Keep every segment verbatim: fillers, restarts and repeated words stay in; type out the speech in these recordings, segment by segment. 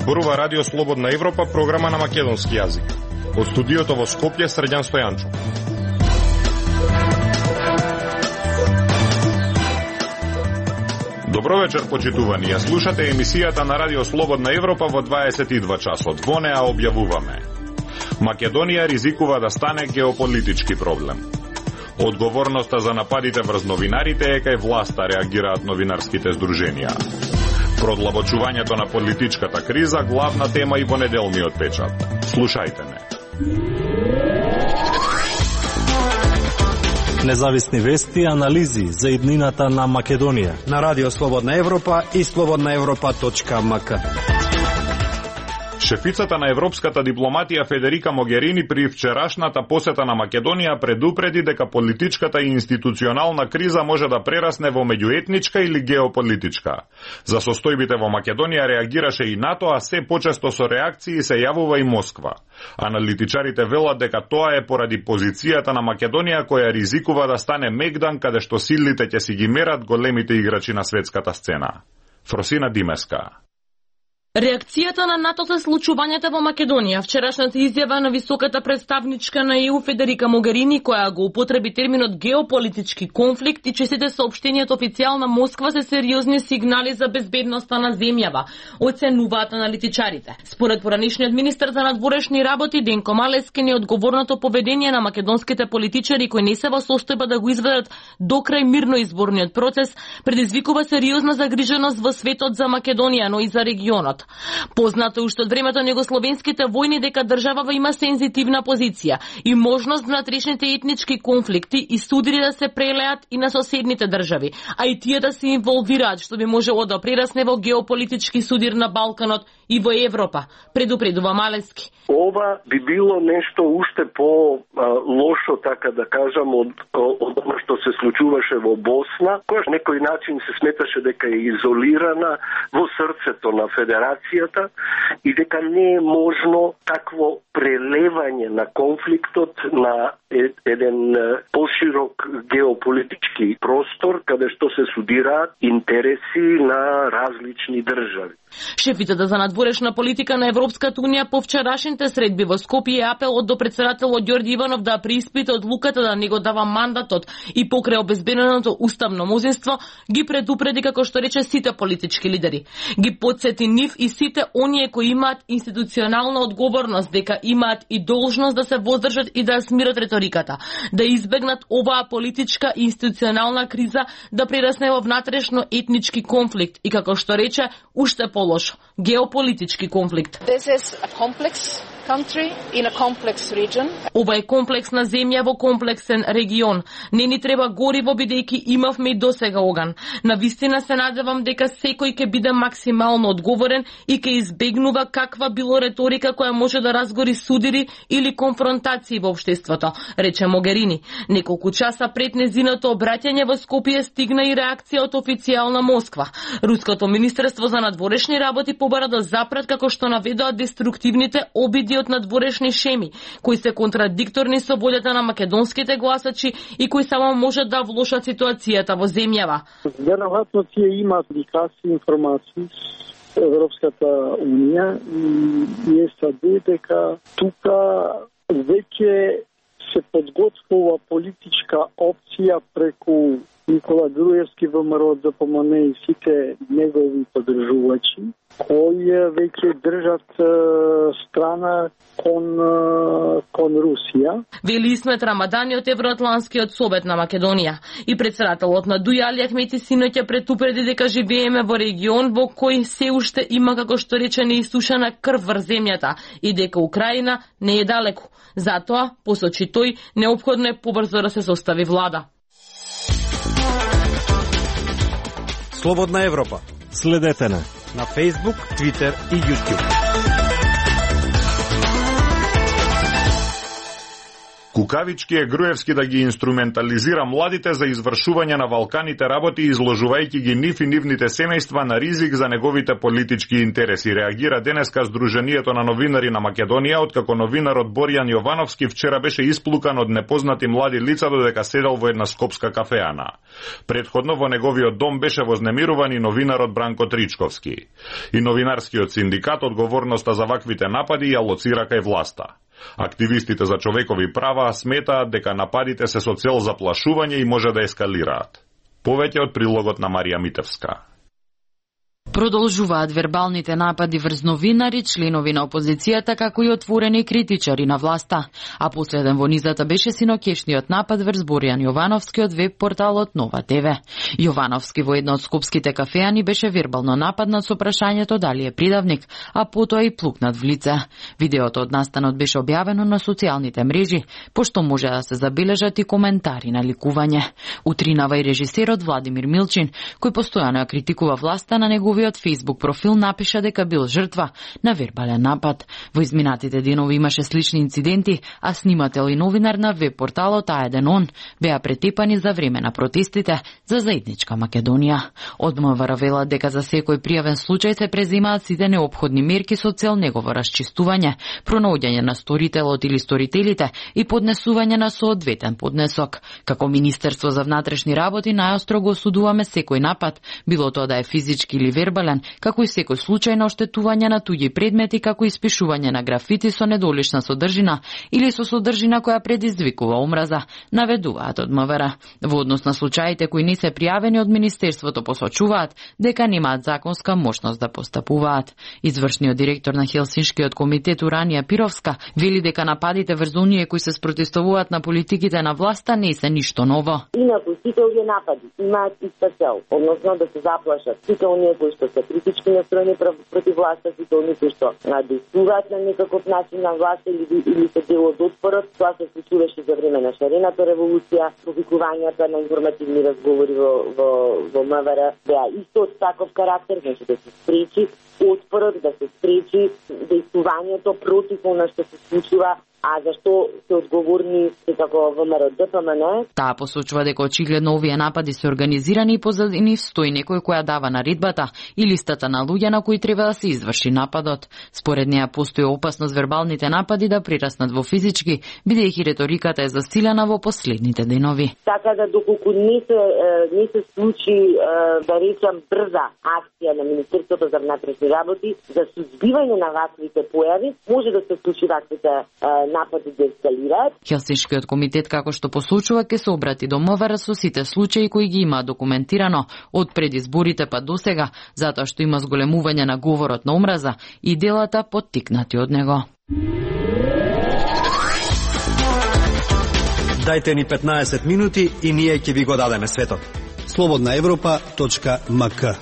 Зборува Радио Слободна Европа, програма на македонски јазик. Од студиото во Скопје, Срđan Стојанчо. Добро вечер, почитувани. Ја слушате емисијата на Радио Слободна Европа во дваесет и два часот. Во неа објавуваме: Македонија ризикува да стане геополитички проблем. Одговорноста за нападите врз новинарите е кај власта, реагираат новинарските здруженија. Продлабочувањето на политичката криза, главна тема и во неделниот печат. Слушајте не. Независни вести и анализи за иднината на Македонија на Радио Слободна Европа и слободна европа точка ем ка. Шефицата на европската дипломатија Федерика Могерини при вчерашната посета на Македонија предупреди дека политичката и институционална криза може да прерасне во меѓуетничка или геополитичка. За состојбите во Македонија реагираше и НАТО, а се почесто со реакции се јавува и Москва. Аналитичарите велат дека тоа е поради позицијата на Македонија која ризикува да стане мегдан каде што силите ќе си ги мерат големите играчи на светската сцена. Фросина Димеска. Реакцијата на НАТО за случувањата во Македонија, вчерашната изјава на високата представничка на ЕУ Федерика Могерини, која го употреби терминот геополитички конфликт и честите соопштенија од официјална Москва се сериозни сигнали за безбедноста на земјава, оценуваат аналитичарите. Според поранишниот министер за надворешни работи Денко Малески, неодговорното поведение на македонските политичари кои не се во состојба да го изведат до крај мирно изборниот процес, предизвикува сериозна загриженост во светот за Македонија, но и за регионот. Познато уште од времето на југословенските војни дека државава има сензитивна позиција и можност внатрешните етнички конфликти и судири да се прелеат и на соседните држави, а и тие да се инволвираат, што би можело да прерасне во геополитички судир на Балканот и во Европа, предупредува Малески. Ова би било нешто уште по а, лошо, така да кажам, од, од тоа што се случуваше во Босна, која на некој начин се сметаше дека е изолирана во срцето на федерацијата и дека не е можно такво прелевање на конфликтот на еден поширок геополитички простор, каде што се судираат интереси на различни држави. Шефицата за надворешна политика на Европската унија по вчерашните средби во Скопје апелот до председателот Ѓорѓи Иванов да преиспита одлуката да не го дава мандатот и покрај обезбеденото уставно мнозинство, ги предупреди, како што рече, сите политички лидери. Ги потсети нив и сите оние кои имаат институционална одговорност дека имаат и должност да се воздржат и да смират реториката, да избегнат оваа политичка и институционална криза да прерасне во внатрешно етнички конфликт и, како што рече, уште полошо, геополитички конфликт. This is a complex country in a complex region. Ова е комплексна земја во комплексен регион. Не ни треба гориво бидејќи имавме и досега оган. Навистина се надевам дека секој ќе биде максимално одговорен и ќе избегнува каква било реторика која може да разгори судири или конфронтации во општеството, рече Могерини. Неколку часа пред незиното обраќање во Скопје стигна и реакција од официјална Москва. Руското министерство за надворешни работи побара да запрат како што наведоа деструктивните обиди од надворешни шеми, кои се контрадикторни со волјата на македонските гласачи и кои само можат да влошат ситуацијата во земјава. Веројатно тие имаат индикации, информации со Европската унија и САД дека тука веќе се подготвува политичка опција преку Никола Груевски, ВМРО, ДПМН и сите негови поддржувачи, кои веќе држат страна кон, кон Русија. Вели Исмет Рамадани од Евроатланскиот совет на Македонија. И председателот на ДУИ Али Ахмети синоќа предупреди дека живееме во регион во кој се уште има, како што рече, неисушена крв врз земјата и дека Украина не е далеку. Затоа, посочи тој, неопходно е побрзо да се состави влада. Слободна Европа. Следете на на Facebook, Twitter и YouTube. Кукавички е Груевски да ги инструментализира младите за извршување на валканите работи, изложувајќи ги нив и нивните семејства на ризик за неговите политички интереси. Реагира денеска Сдруженијето на новинари на Македонија, откако новинарот Боријан Јовановски вчера беше исплукан од непознати млади лица додека седел во една скопска кафеана. Предходно во неговиот дом беше вознемируван и новинарот Бранко Тричковски. И новинарскиот синдикат одговорноста за ваквите напади ја лоцира кај власта. Активистите за човекови права сметаат дека нападите се со цел заплашување и може да ескалираат. Повеќе од прилогот на Марија Митевска. Продолжуваат вербалните напади врз новинари, членови на опозицијата, како и отворени критичари на власта. А последен во низата беше синокешниот напад врз Боријан Јовановски од веб порталот Нова ТВ. Јовановски во една од скопските кафеани беше вербално нападнат со прашањето дали е придавник, а потоа и плукнат в лице. Видеото од настанот беше објавено на социјалните мрежи, пошто може да се забележат и коментари на ликување. Утринава и режисерот Владимир Милчин, кој постојано ја критикува власта на неговиот Facebook профил напиша дека бил жртва на вербален напад. Во изминатите денови имаше слични инциденти, а снимател и новинар на веб порталот А еден он беа претепани за време на протестите за заедничка Македонија. Од МВР велат дека за секој пријавен случај се преземаат сите неопходни мерки со цел негово расчистување, пронаоѓање на сторителот или сторителите и поднесување на соодветен поднесок. Како Министерство за внатрешни работи најостро го осудуваме секој напад, било тоа да е физички или вербален, како и секој случај на оштетување на туѓи предмети, како и испишување на графити со недолична содржина или со содржина која предизвикува омраза, наведуваат од МВР. Во однос на случаите кои не се пријавени од Министерството посочуваат дека немаат законска можност да постапуваат. Извршниот директор на Хелсиншкиот комитет Уранија Пировска вели дека нападите врз оние кои се спротивставуваат на политиките на власта не се ништо ново. Инаку сите овие напади имаат иста цел, односно да се заплашат сите оние кои што се критички настроени против власта, сите оние кои што действуваат на некаков начин на власта или, или се дел од отпорот. Тоа се случуваше за време на шарената револуција, повикувањата на информативни разговори во, во, во МВР беа исто од таков карактер, значи да се спречи отпорот, да се спречи действувањето против она што се случува. А зашто се одговорни како ВМРО Д П М Н? Таа посочува дека очигледно овие напади се организирани и позади нив стои некој која дава наредбата и листата на луѓе на кои треба да се изврши нападот. Според неа постои опасност вербалните напади да прераснат во физички, бидејќи реториката е засилена во последните денови. Така да доколку не се не се случи да речам брза акција на Министерството за внатрешни работи за сузбивање на ваквите појави, може да се случи ваквите напади да ескалираат. Хелсиншкиот комитет, како што посочува, ќе се обрати до МВР со сите случаи кои ги има документирано од пред изборите па до сега, затоа што има зголемување на говорот на омраза и делата поттикнати од него. Дајте ни петнаесет минути и ние ќе ви го дадеме светот. слободна европа точка м к.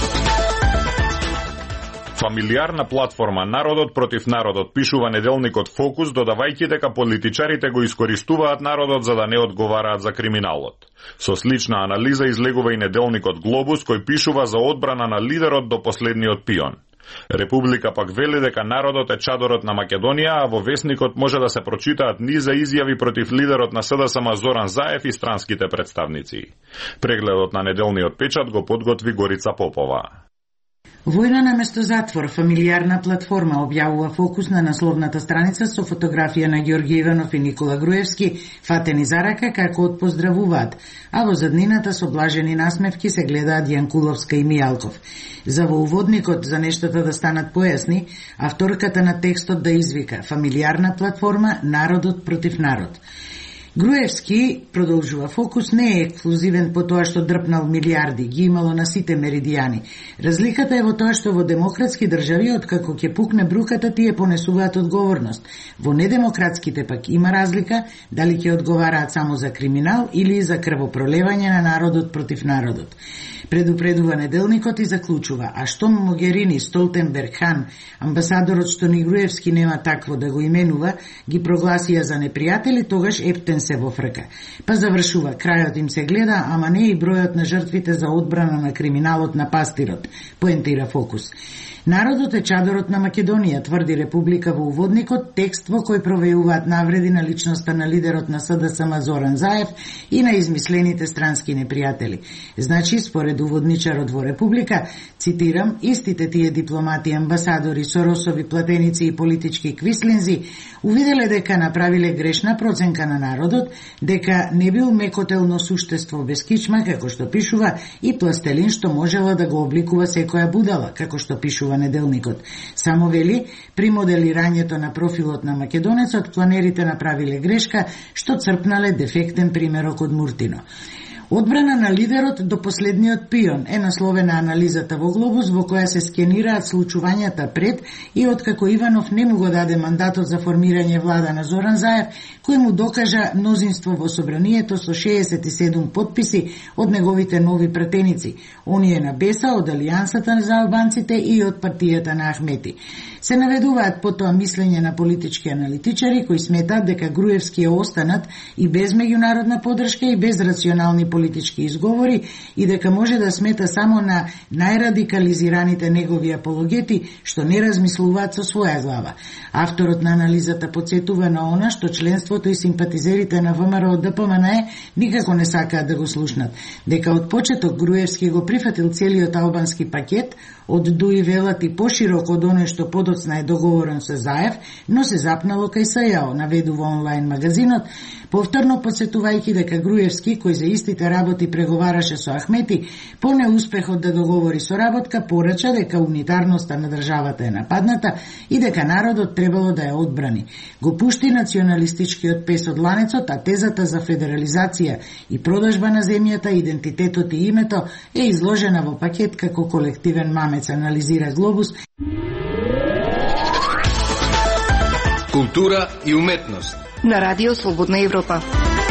Фамилиарна платформа Народот против народот пишува неделникот Фокус, додавајќи дека политичарите го искористуваат народот за да не одговараат за криминалот. Со слична анализа излегува и неделникот Глобус, кој пишува за одбрана на лидерот до последниот пион. Република пак вели дека народот е чадорот на Македонија, а во весникот може да се прочитаат низа изјави против лидерот на С Д С М Зоран Заев и странските представници. Прегледот на неделниот печат го подготви Горица Попова. Војна на место затвор, фамилиарна платформа, објавува Фокус на насловната страница со фотографија на Ѓорги Иванов и Никола Груевски, фатени за рака како отпоздравуваат, а во заднината со блажени насмевки се гледаат Јанкуловска и Мијалков. За во уводникот за нештата да станат појасни, авторката на текстот да извика фамилиарна платформа Народот против народ. Груевски, продолжува Фокус, не е ексклузивен по тоа што дрпнал милиарди, ги имало на сите меридијани. Разликата е во тоа што во демократски држави, откако ќе пукне бруката, тие понесуваат одговорност. Во недемократските пак има разлика дали ќе одговараат само за криминал или за крвопролевање на народот против народот. Предупредува неделникот и заклучува, а што Могерини, Столтенберг, Хан, амбасадорот што ни Груевски нема такво да го именува, ги прогласија за непријатели, тогаш ептен се во фрка. Па завршува, крајот им се гледа, ама не и бројот на жртвите за одбрана на криминалот на пастирот, поентира Фокус. Народот е чадорот на Македонија, тврди Република во уводникот, текст во кој провеуваат навреди на личноста на лидерот на СДСМ Зоран Заев и на измислените странски непријатели. Значи, според уводничарот во Република, цитирам, истите тие дипломати, амбасадори, соросови, платеници и политички квислинзи увиделе дека направиле грешна проценка на народот, дека не бил мекотелно суштество без кичма, како што пишува, и пластелин што можела да го обликува секоја будала, како што пишува неделникот. Само вели, при моделирањето на профилот на македонецот, планерите направиле грешка, што црпнале дефектен примерок од Муртино. Одбрана на лидерот до последниот пион е насловена анализата во Глобус, во која се скенираат случувањата пред и откако Иванов не му го даде мандатот за формирање влада на Зоран Заев, кој му докажа мнозинство во собранието со шеесет и седум потписи од неговите нови пратеници, оние на Беса, од Алијансата за албанците и од партијата на Ахмети. Се наведуваат потоа мислење на политички аналитичари кои сметаат дека Груевски е останат и без меѓународна поддршка и без рационални политички изговори и дека може да смета само на најрадикализираните негови апологети што не размислуваат со своја глава. Авторот на анализата подсетува на она што членството и симпатизерите на ВМРО Д П М Н Е никако не сакаат да го слушнат, дека од почеток Груевски го прифатил целиот албански пакет, од дуи велат и поширок од оној што подоцна е договорен со Заев, но се запнало кај С Ј О, наведува онлайн магазинот, повторно подсетувајќи дека Груевски, кој за истите работи преговараше со Ахмети, по неуспехот да договори соработка, порача дека унитарноста на државата е нападната и дека народот требало да ја одбрани. Го пушти националистичкиот пес од ланецот, а тезата за федерализација и продажба на земјата, идентитетот и името е изложена во пакет како колективен мамец, анализира Глобус. Култура и уметност на Радио Слободна Европа.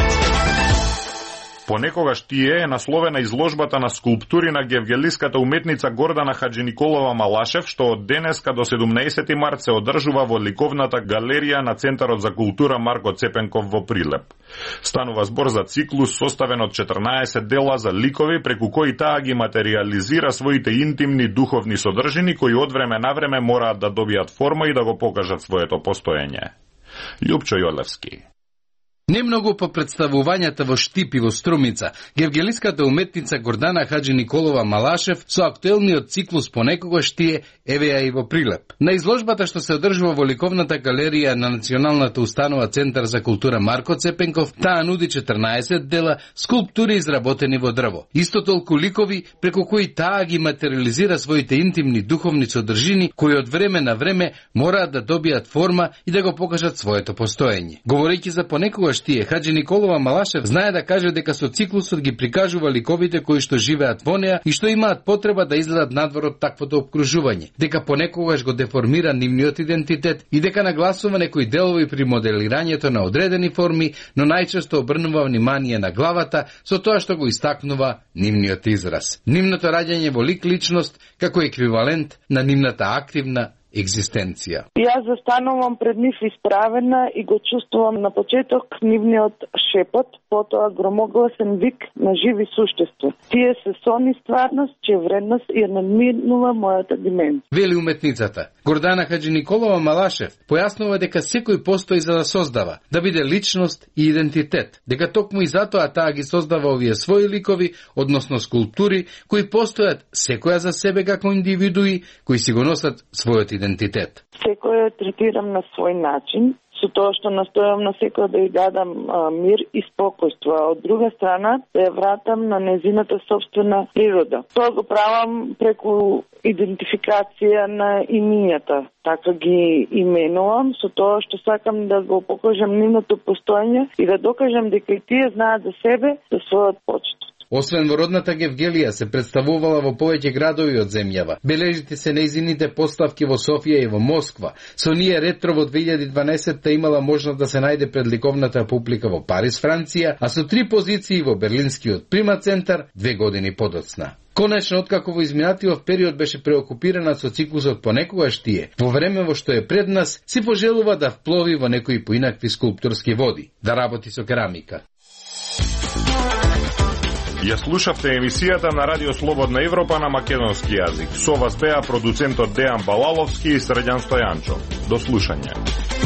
Понекогаш тие е насловена изложбата на скулптури на гевгелиската уметница Гордана Хаджиниколова Малашев, што од денеска до седумнаесети март се одржува во ликовната галерија на Центарот за култура Марко Цепенков во Прилеп. Станува збор за циклус составен од четрнаесет дела за ликови, преку кои таа ги материализира своите интимни духовни содржини, кои од време на време мораат да добијат форма и да го покажат своето постоење. Љупчо Јолевски. Немногу по представувањата во Штип и во Струмица, гевгелиската уметница Гордана Хаджиниколова Малашев со актуелниот циклус понекогаш тие евеа и во Прилеп. На изложбата што се одржува во ликовната галерија на Националната установа Центар за култура Марко Цепенков, таа нуди четрнаесет дела скулптури изработени во дрво. Исто толку ликови преку кои таа ги материализира своите интимни духовни содржини, кои од време на време мораат да добијат форма и да го покажат своето постоење. Говорејќи за понекогаш тие, Хаджиниколова Малашев знае да каже дека со циклусот ги прикажува ликовите кои што живеат во неа и што имаат потреба да излезат надвор од таквото обкружување, дека понекогаш го деформира нивниот идентитет и дека нагласува некои делови при моделирањето на одредени форми, но најчесто обрнува внимание на главата со тоа што го истакнува нивниот израз. Нивното раѓање во лик личност како еквивалент на нивната активна екзистенција. Јас застанувам пред нив исправена и го чувствувам на почеток нивниот шепот, потоа громогласен вик на живи суштества. Тие се сони стварност, чија вредност ја надминува мојата димензија. Вели уметницата. Гордана Хаджиниколова Малашев појаснува дека секој постои за да создава, да биде личност и идентитет, дека токму и затоа таа ги создава овие своји ликови, односно скулптури, кои постојат секоја за себе како индивидуи, кои си го носат својот идентитет. Секој ја третирам на свој начин, со тоа што настојам на секој да ја дадам а, мир и спокојство, а од друга страна да ја вратам на незината собствена природа. Тоа го правам преку идентификација на имињата, така ги именувам, со тоа што сакам да го покажам нивното постоење и да докажам дека и тие знаат за себе, за својот почет. Освен во родната Гевгелија се представувала во повеќе градови од земјава. Бележите се нејзините поставки во Софија и во Москва. Со ние ретро во две илјади и дванаесетта имала можност да се најде пред ликовната публика во Париз, Франција, а со три позиции во Берлинскиот Прима центар две години подоцна. Конечно, откако во изминатиот период беше преокупирана со циклусот понекогаш тие, во време во што е пред нас, си пожелува да вплови во некои поинакви скулпторски води, да работи со керамика. Ја слушавте емисијата на Радио Слободна Европа на македонски јазик. Со вас беа продуцентот Дејан Балаловски и Срđan Стојанчо. До слушање.